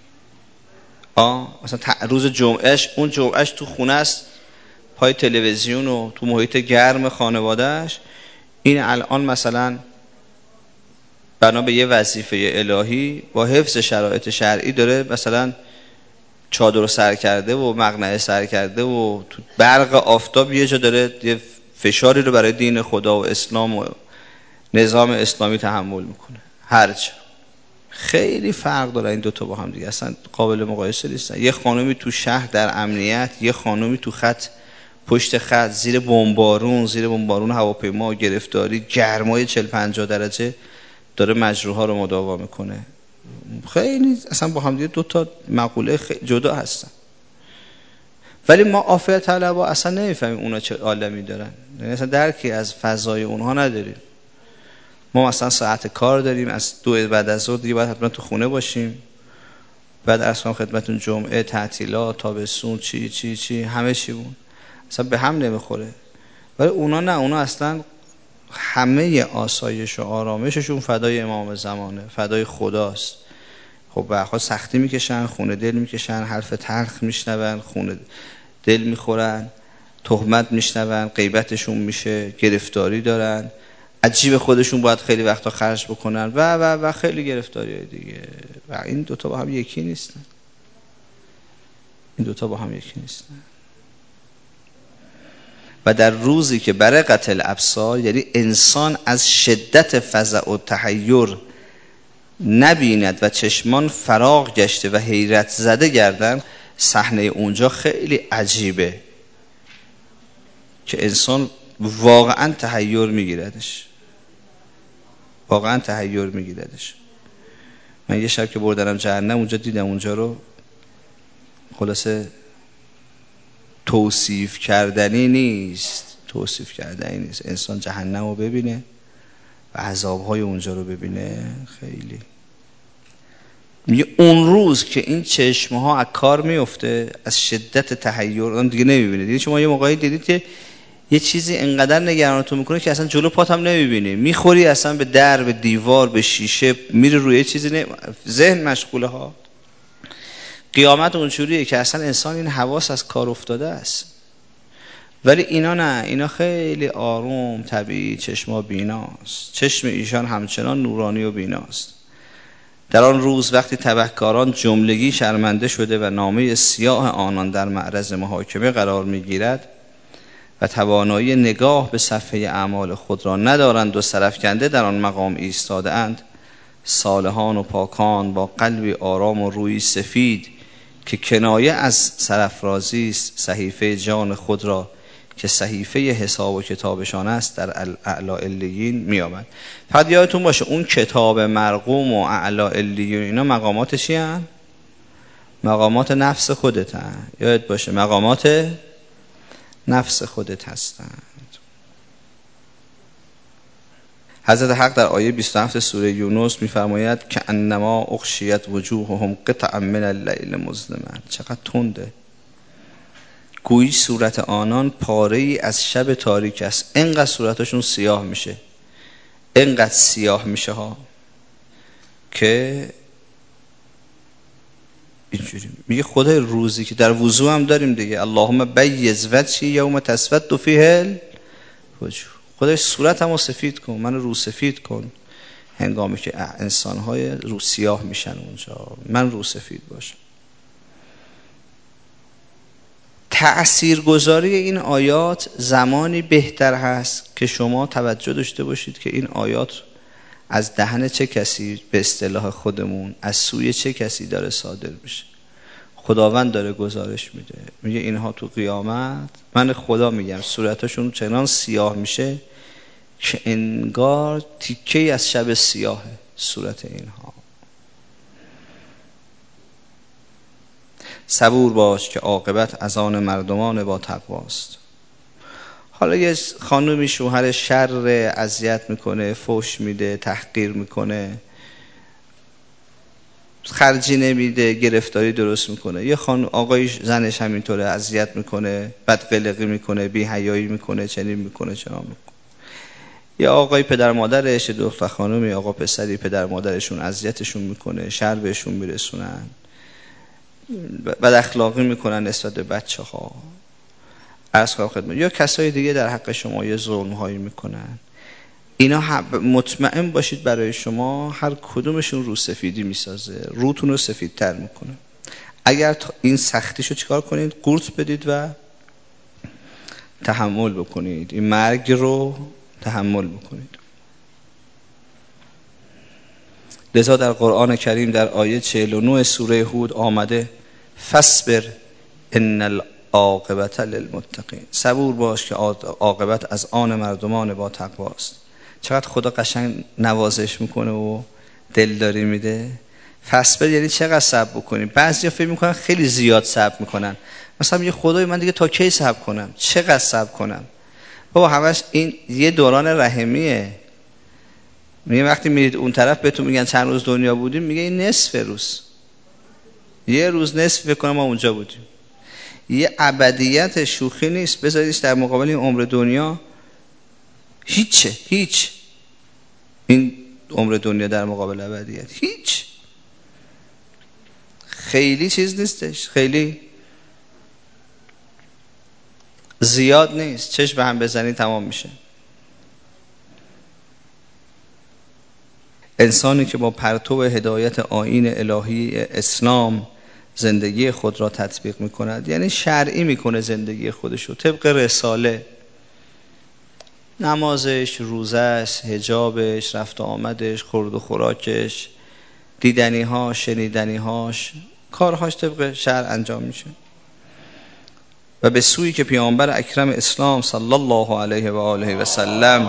ها مثلا روز جمعهش، اون جمعهش تو خونه است پای تلویزیون و تو محیط گرم خانوادهش، این الان مثلا بنا به یه وظیفه الهی با حفظ شرایط شرعی داره مثلا چادر سر کرده و مقنعه سر کرده و تو برق آفتاب یه جا داره یه فشاری رو برای دین خدا و اسلام و نظام اسلامی تحمل میکنه. هرچه خیلی فرق داره این دوتا با هم دیگه، اصلا قابل مقایسه نیستن. یه خانومی تو شهر در امنیت، یه خانومی تو خط، پشت خط، زیر بمبارون، زیر بمبارون هواپیما، گرفتاری، گرمای چهل پنجاه درجه داره مجروحا رو مداوا میکنه. خیلی اصلا با هم دیگه دو تا مقوله جدا هستن. ولی ما عافیت طلبا اصلا نمیفهمیم اونا چه عالمی دارن، یعنی اصلا درکی از فضای اونها نداریم. ما مثلا ساعت کار داریم، از دو بعد از ظهر دیگه باید حتما تو خونه باشیم، بعد اصلا خدمتون جمعه، تعطیلات، تابستون، چی چی چی همه چی بود، اصلا به هم نمیخوره. ولی اونا نه، اونا اصلا همه آسایش و آرامششون فدای امام زمانه، فدای خداست. خب به هر حال سختی میکشن، خونه دل میکشن، حرف تلخ میشنون، خونه دل میخورن، تهمت میشنون، غیبتشون میشه، گرفتاری دارن، عجیب خودشون باید خیلی وقتا خرج بکنن و و و خیلی گرفتاری دیگه. و این دوتا با هم یکی نیستن. این دوتا با هم یکی نیستن. و در روزی که برقت الابصار، یعنی انسان از شدت فزع و تحیر نبیند و چشمان فراغ گشته و حیرت زده گردن، صحنه اونجا خیلی عجیبه که انسان واقعا تحیر میگیردش، واقعا تحیر میگیردش. من یه شب که بردنم جهنم اونجا دیدم اونجا رو، خلاصه توصیف کردنی نیست، توصیف کردنی نیست. انسان جهنم رو ببینه و عذابهای اونجا رو ببینه، خیلی میگه اون روز که این چشمه ها از کار میفته از شدت تحیر اون دیگه نمیبینه. دیگه شما یه موقعی دیدید که یه چیزی انقدر نگرانتون میکنه که اصلا جلو پات هم نمیبینی، میخوری اصلا به در، به دیوار، به شیشه، میره روی چیزی نه... ذهن مشغوله ها. قیامت اونجوریه که اصلا انسان این حواس از کار افتاده است. ولی اینا نه، اینا خیلی آروم طبیعی، چشما بیناست، چشم ایشان همچنان نورانی و بیناست. در آن روز وقتی تبهکاران جملگی شرمنده شده و نامه سیاه آنان در معرض محاکمه قرار میگیرد و توانایی نگاه به صفحه اعمال خود را ندارند و سرفکنده در آن مقام ایستاده اند، صالحان و پاکان با قلبی آرام و روی سفید که کنایه از سرافرازی است، صحیفه جان خود را که صحیفه حساب و کتابشان است در اعلی علیین می آمد. فقط یادتون باشه اون کتاب مرقوم و اعلی علیین اینا مقامات چی هستند؟ مقامات نفس خودت هستند. یادت باشه مقامات نفس خودت هستند. حضرت حق در آیه بیست و هفت سوره یونس می‌فرماید که انما اغشیت وجوههم قطعا من اللیل مظلما. چقدر تنده، گویی صورت آنان پاره ای از شب تاریک است. اینقدر صورتشون سیاه میشه، اینقدر سیاه میشه ها که اینجوری میگه خدای روزی که در وضو هم داریم دیگه، اللهم بیض وجهی یوم تسود فیه الوجوه، خدای صورتمو سفید کن، منو رو سفید کن هنگامی که انسان‌های رو سیاه میشن اونجا، من رو سفید باشم. تأثیرگذاری این آیات زمانی بهتر هست که شما توجه داشته باشید که این آیات از دهن چه کسی، به اصطلاح خودمون از سوی چه کسی داره صادر میشه. خداوند داره گزارش میده، میگه اینها تو قیامت، من خدا میگم، صورتاشون چنان سیاه میشه که انگار تیکه‌ای از شب سیاه صورت اینها. صبور باش که عاقبت از آن مردمان با تقواست. حالا یه خانومی شوهر شر اذیت میکنه، فحش میده، تحقیر میکنه، خرجی نمیده، گرفتاری درست میکنه. یه خانم آقای زنش همینطوره، اذیت میکنه، بدقلقی میکنه، بی حیایی میکنه، چنین میکنه، چنان میکنه. یا آقای پدر مادرش، دختر خانومی آقا پسری پدر مادرشون اذیتشون میکنه، شر بهشون میرسونن، بد اخلاقی میکنن نسبت به بچه ها، عرض کنم خدمت، یا کسای دیگه در حق شما یه ظلم هایی میکنن. اینا مطمئن باشید برای شما هر کدومشون رو سفیدی میسازه، روتون رو سفیدتر میکنه. اگر این سختیشو چیکار کنید؟ قورت بدید و تحمل بکنید، این مرگ رو تحمل بکنید. لذا در قرآن کریم در آیه چهل و نه سوره هود آمده فاصبر ان العاقبة للمتقین، صبور باش که عاقبت از آن مردمان با تقواست. چقدر خدا قشنگ نوازش میکنه و دلداری میده. فاصبر یعنی چقدر صبر بکنی. بعضیا فکر میکنن خیلی زیاد صبر میکنن، مثلا میگه خدای من دیگه تا کی صبر کنم، چقدر صبر کنم؟ بابا همش این یه دوران رحمیه. میگه وقتی میرید اون طرف بهتون میگن چند روز دنیا بودیم، میگه این نصف روز، یه روز نصف فکر کنم ما اونجا بودیم. یه ابدیت شوخی نیست، بذاریدش در مقابل این عمر دنیا هیچه، هیچ. این عمر دنیا در مقابل ابدیت هیچ، خیلی چیز نیستش، خیلی زیاد نیست، چشم به هم بزنی تمام میشه. انسانی که با پرتو هدایت آیین الهی اسلام زندگی خود را تطبیق میکند، یعنی شرعی میکنه زندگی خودشو طبق رساله، نمازش، روزش، حجابش، رفت و آمدش، خورد و خوراکش، دیدنی ها، شنیدنی هاش، کارهاش طبق شرع انجام میشه و به سویی که پیامبر اکرم اسلام صلی الله علیه و آله و سلم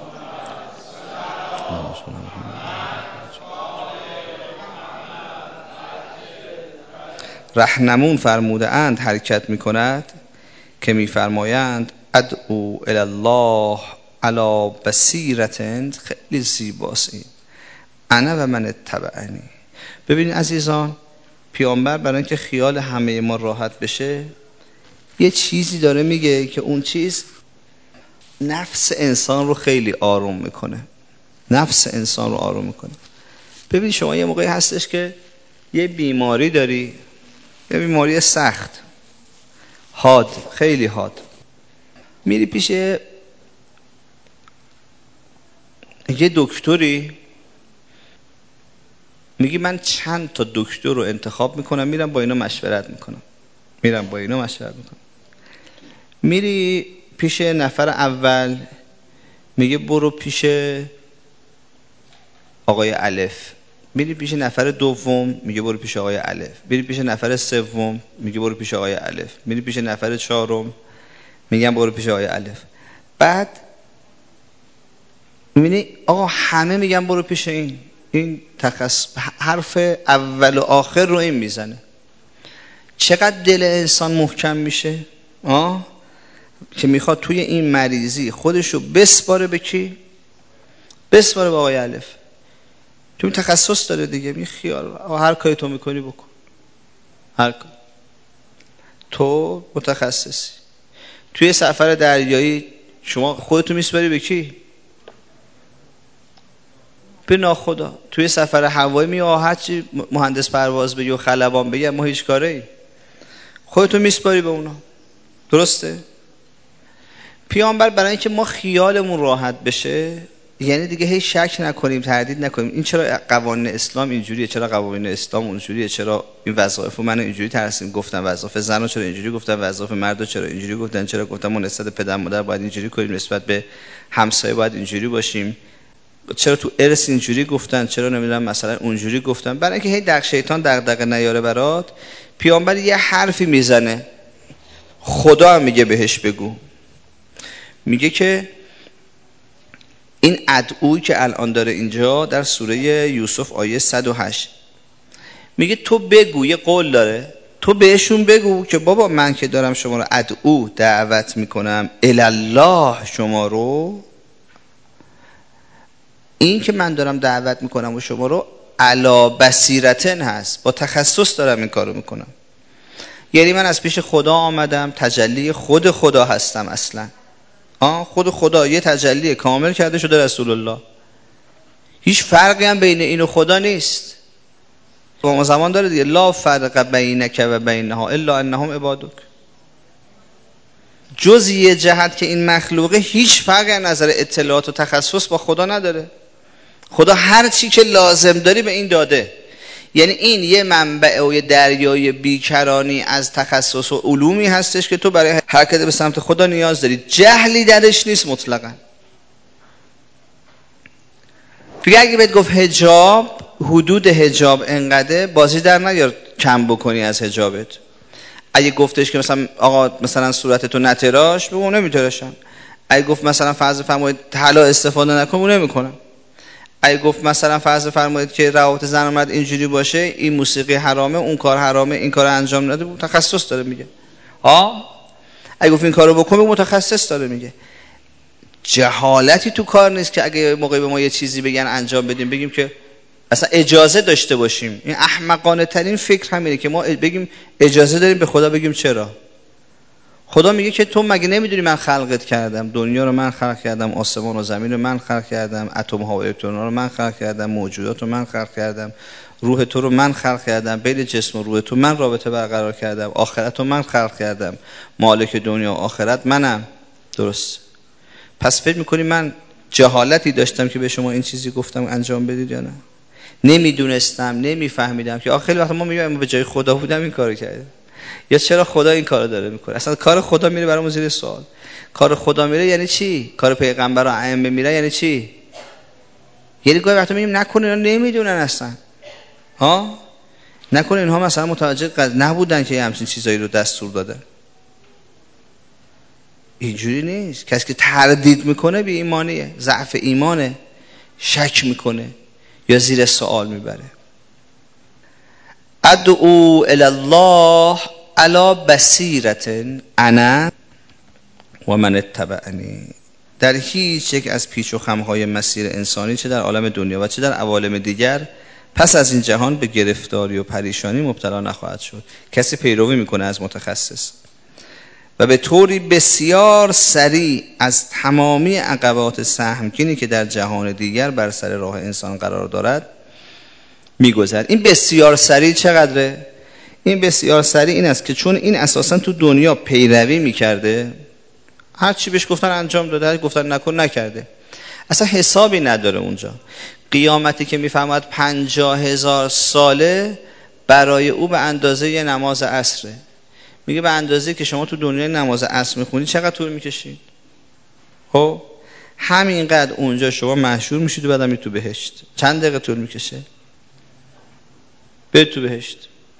رهنمون فرموده اند حرکت میکند که میفرمایند ادعو الی الله علی بصیرة. خیلی زیباست این، انا و من اتبعنی. ببینید عزیزان، پیامبر برای اینکه خیال همه ما راحت بشه یه چیزی داره میگه که اون چیز نفس انسان رو خیلی آروم میکنه، نفس انسان رو آروم میکنه. ببین شما یه موقعی هستش که یه بیماری داری، یه بیماری سخت، حاد، خیلی حاد، میری پیش یه دکتری، میگی من چند تا دکتر رو انتخاب میکنم، میرم با اینا مشورت میکنم میرم با اینا مشورت میکنم میری پیش نفر اول، میگه برو پیش آقای الف. میری پیش نفر دوم، میگه برو پیش آقای الف. میری پیش نفر سوم، میگه برو پیش آقای الف. میری پیش نفر چهارم، میگم برو پیش آقای الف. بعد میبینی آقا همه میگن برو پیش این این تخصص، حرف اول و آخر رو این میزنه. چقدر دل انسان محکم میشه آه که میخواد توی این مریضی خودشو بسپاره به کی؟ بسپاره به آقای الف. تو تخصص داره دیگه، می خیال هر کاری تو میکنی بکن، هر کار. تو متخصصی. توی سفر دریایی شما خودتو میسپاری به کی؟ به ناخدا. توی سفر هوایی می هر چی مهندس پرواز بگی و خلبان بگی ما هیچ کاره ای، خودتو میسپاری به اونا. درسته؟ پیامبر برای اینکه ما خیالمون راحت بشه، یعنی دیگه هی شک نکنیم، تردید نکنیم این چرا قوانین اسلام اینجوریه، چرا قوانین اسلام اونجوریه، چرا این وظایف من اینجوری ترسیم گفتن، وظایف زنا چرا اینجوری گفتن، وظایف مردا چرا اینجوری گفتن، چرا گفتن ما نسبت پدر مادر باید اینجوری کنیم، نسبت به همسایه باید اینجوری باشیم، چرا تو ارث اینجوری گفتن، چرا نمیدونم مثلا اونجوری گفتن. برای اینکه هی دغ شیطان دغدغه نیاره برات، پیامبر یه حرفی میزنه، خدا میگه بهش بگو. میگه که این ادعویی که الان داره اینجا در سوره یوسف آیه صد و هشت میگه تو بگو، یه قول داره، تو بهشون بگو که بابا من که دارم شما رو ادعو دعوت میکنم الالله، شما رو، این که من دارم دعوت میکنم و شما رو علا بصیرتن هست، با تخصص دارم این کارو میکنم. یعنی من از پیش خدا آمدم، تجلی خود خدا هستم اصلا. آه خود خدا یه تجلی کامل کرده شده رسول الله، هیچ فرقی هم بین این و خدا نیست. با ما زمان داره دیگه، لا فرق بینک و بینها الا انهم عبادک. جز یه جهت که این مخلوقه هیچ فرقی از نظر اطلاعات و تخصص با خدا نداره. خدا هر چی که لازم داری به این داده. یعنی این یه منبع و یه دریای بیکرانی از تخصص و علومی هستش که تو برای حرکت به سمت خدا نیاز داری، جهلی درش نیست مطلقاً. دیگه اگه بهت گفت حجاب، حدود حجاب انقدر، بازی در نیار کم بکنی از حجابت. اگه گفتش که مثلا آقا مثلا صورتتو نتراش، بگو نمیتراشم. اگه گفت مثلا فرض فرمایید طلا استفاده نکن، اون نمیکنم. اگه گفت مثلا فرض فرمایید که روابط زن و مرد اینجوری باشه، این موسیقی حرامه، اون کار حرامه، این کار انجام نده، متخصص داره میگه. ها اگه گفت این کارو بکن، متخصص داره میگه. جهالتی تو کار نیست که اگه موقعی به ما یه چیزی بگن انجام بدیم بگیم که اصلا اجازه داشته باشیم. این احمقانه ترین فکر همینه که ما بگیم اجازه داریم به خدا بگیم چرا. خدا میگه که تو مگه نمیدونی من خلقت کردم، دنیا رو من خلق کردم، آسمان و زمین رو من خلق کردم، اتم ها و الکترون ها رو من خلق کردم، موجودات رو من خلق کردم، روح تو رو من خلق کردم، بین جسم و روح تو من رابطه برقرار کردم، آخرت رو من خلق کردم، مالک دنیا و آخرت منم. درست؟ پس فکر میکنی من جهالتی داشتم که به شما این چیزی گفتم انجام بدید یا نه؟ نمیدونستم، نمیفهمیدم که آخر وقت ما میگیم به جای خدا بودم این کارو کرده، یا چرا خدا این کارو داره میکنه. اصلا کار خدا میره برامون زیر سوال. کار خدا میره یعنی چی؟ کار پیغمبر و ائمه میره یعنی چی؟ یعنی گاهی وقتا میگیم نکنه، اینا نمیدونن اصلا. ها نکنه اینها مثلا متوجه نبودن که همچین چیزایی رو دستور داده. اینجوری نیست. کسی که تردید میکنه بی ایمانیه، ضعف ایمانه، شک میکنه یا زیر سوال میبره. ادعو الی الله علی بصیرة انا و من اتبعنی. در هیچ یک از پیچ و خمهای مسیر انسانی، چه در عالم دنیا و چه در عوالم دیگر، پس از این جهان به گرفتاری و پریشانی مبتلا نخواهد شد. کسی پیروی میکنه از متخصص و به طوری بسیار سریع از تمامی عقبات سهمگینی که در جهان دیگر بر سر راه انسان قرار دارد میگذرد. این بسیار سریع چقدره؟ این بسیار سریع این است که چون این اساسا تو دنیا پیروی میکرده، هر چی بهش گفتن انجام داده، هر گفتن نکن نکرده، اصلا حسابی نداره. اونجا قیامتی که میفهمد پنجاه هزار ساله برای او به اندازه یه نماز عصره. میگه به اندازه که شما تو دنیا نماز عصر میخونید چقدر طول میکشید؟ خب همینقدر اونجا شما محشور میشید و بعدم می تو بهشت. چند دقیقه طول میکشه به تو بهشت؟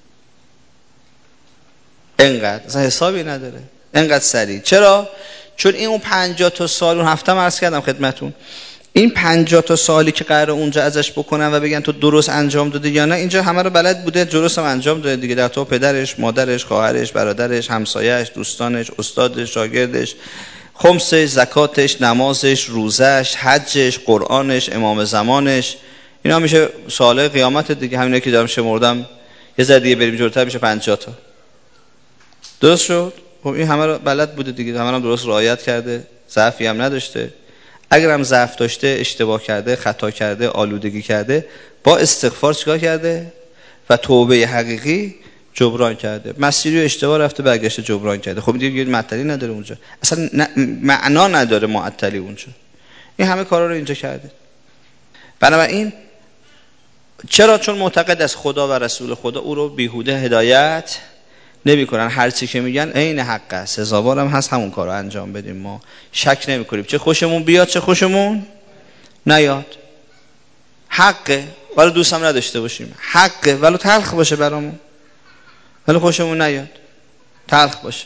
اینقدر، اصلا حسابی نداره، اینقدر سریع. چرا؟ چون این اون پنجاه تا سال، اون هفته عرض کردم خدمتون، این پنجاه تا سالی که قراره اونجا ازش بکنن و بگن تو درست انجام داده یا نه، اینجا همه رو بلد بوده، درست هم انجام داده دیگه. در تو پدرش، مادرش، خواهرش، برادرش، همسایه‌اش، دوستانش، استادش، شاگردش، خمسش، زکاتش، نمازش، روزش، حجش، قرآنش، امام زمانش، اینا میشه سال قیامت دیگه. همینه که دارم شمردم، یه ذره دیگه بریم جلوتر میشه پنجاه تا. درست شد؟ خب این همه رو بلد بوده دیگه، همه رو درست رعایت کرده، ضعفی هم نداشته. اگر هم ضعف داشته، اشتباه کرده، خطا کرده، آلودگی کرده، با استغفار چیکار کرده و توبه حقیقی جبران کرده. مسیری و اشتباه رفته برگشته جبران کرده. خب دیگه معطلی نداره اونجا، اصلا معنا نداره معطلی اونجا. این همه کارا رو اینجا کرده. بنابراین چرا؟ چون معتقد است خدا و رسول خدا او رو بیهوده هدایت نمی کنن. هر چی که میگن عین حق است، سزاوار هم هست همون کار رو انجام بدیم. ما شک نمی کنیم، چه خوشمون بیاد چه خوشمون نیاد. حقه ولی دوست هم نداشته باشیم، حقه ولی تلخ باشه برامون، ولی خوشمون نیاد، تلخ باشه.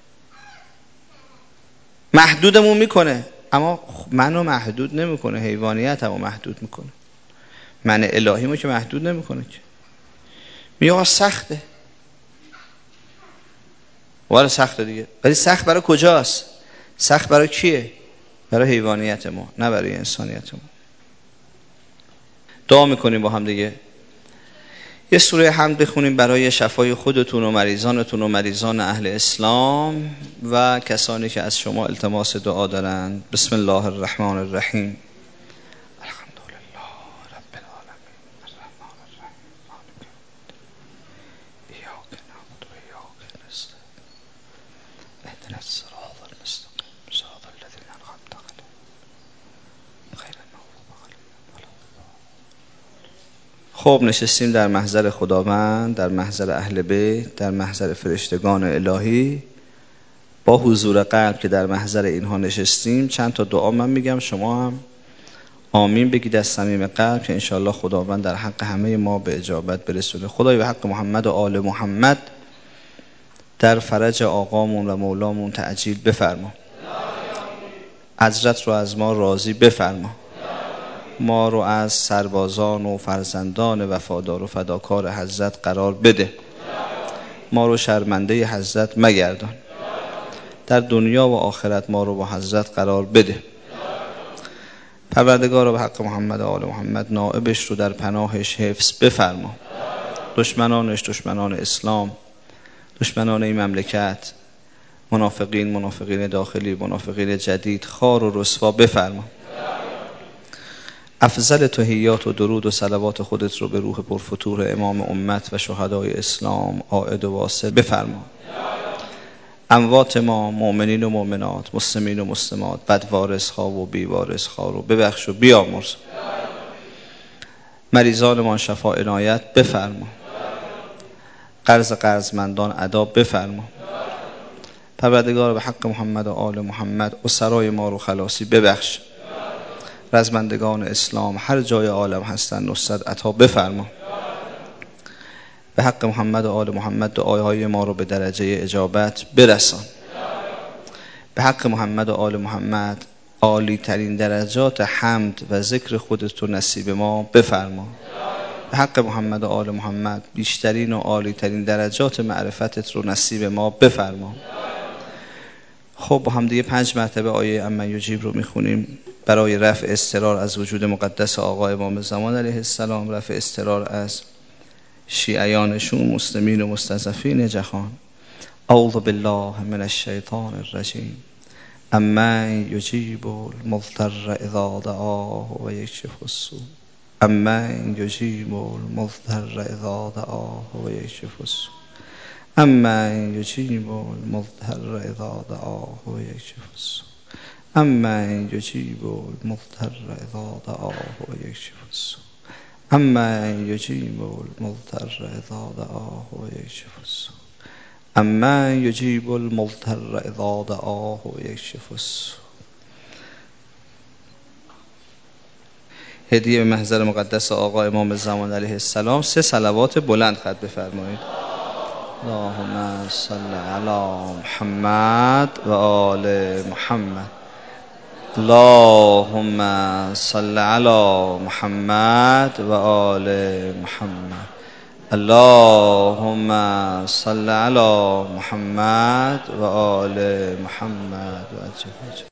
محدودمون میکنه، اما منو محدود نمیکنه، حیوانیتمو محدود میکنه. من الهیمو که محدود نمیکنه که. میگه سخته، ولی سخته دیگه. ولی سخت برای کجاست؟ سخت برای کیه؟ برای حیوانیت ما، نه برای انسانیت ما. دعا میکنیم با هم دیگه. یه سوره حمد بخونیم برای شفای خودتون و مریضانتون و مریضان اهل اسلام و کسانی که از شما التماس دعا دارند. بسم الله الرحمن الرحیم. خب نشستیم در محضر خداوند، در محضر اهل بیت، در محضر فرشتگان الهی، با حضور قلب که در محضر اینها نشستیم. چند تا دعا من میگم، شما هم آمین بگید از صمیم قلب که انشاءالله خداوند در حق همه ما به اجابت برسونه. خدای به حق محمد و آل محمد در فرج آقامون و مولامون تعجیل بفرما. حضرت رو از ما راضی بفرما. ما رو از سربازان و فرزندان وفادار و فداکار حضرت قرار بده. ما رو شرمنده حضرت مگردان. در دنیا و آخرت ما رو با حضرت قرار بده. پروردگار رو به حق محمد و آل محمد نائبش رو در پناهش حفظ بفرما. دشمنانش، دشمنان اسلام، دشمنان این مملکت، منافقین، منافقین داخلی، منافقین جدید، خار و رسوا بفرما. افضل تحیات و درود و صلوات خودت رو به روح پرفتور امام امت و شهدای اسلام عائد و واصل بفرما. اموات ما، مؤمنین و مؤمنات، مسلمین و مسلمات، بدوارث ها و بیوارث ها رو ببخش و بیامرز. مریضان ما شفا عنایت بفرما. قرض قرضمندان ادا بفرما. پروردگار به حق محمد و آل محمد اسرای ما رو خلاصی ببخش. رزمندگان اسلام هر جای عالم هستن نصرت عطا بفرما. به حق محمد و آل محمد دعاهای ما رو به درجه اجابت برسان. به حق محمد و آل محمد عالی ترین درجات حمد و ذکر خودت رو نصیب ما بفرما. به حق محمد و آل محمد بیشترین و عالی ترین درجات معرفتت رو نصیب ما بفرما. خب با هم دیگه پنج مرتبه آیه اما یجیب رو میخونیم برای رفع اضطرار از وجود مقدس آقا امام زمان علیه السلام، رفع اضطرار از شیعیانشون، مسلمین و مستضعفین جهان. اعوذ بالله من الشیطان الرجیم. امن یجیب المضطر اذا دعاه و یکشف السوء. امن یجیب المضطر اذا دعاه و یکشف السوء. امن یجیب المضطر اذا دعاه و یکشف السوء. امن یجیب المضطر اذا دعاه و یکشف السوء. امن یجیب المضطر اذا دعاه و یکشف السوء. امن یجیب المضطر اذا دعاه و یکشف السوء. هدیه به محضر مقدس آقا امام زمان علیه السلام سه صلوات بلند خط بفرمایید. اللهم صل علی محمد و آل محمد. اللهم صل علی محمد و آل محمد. اللهم صل علی محمد و آل محمد و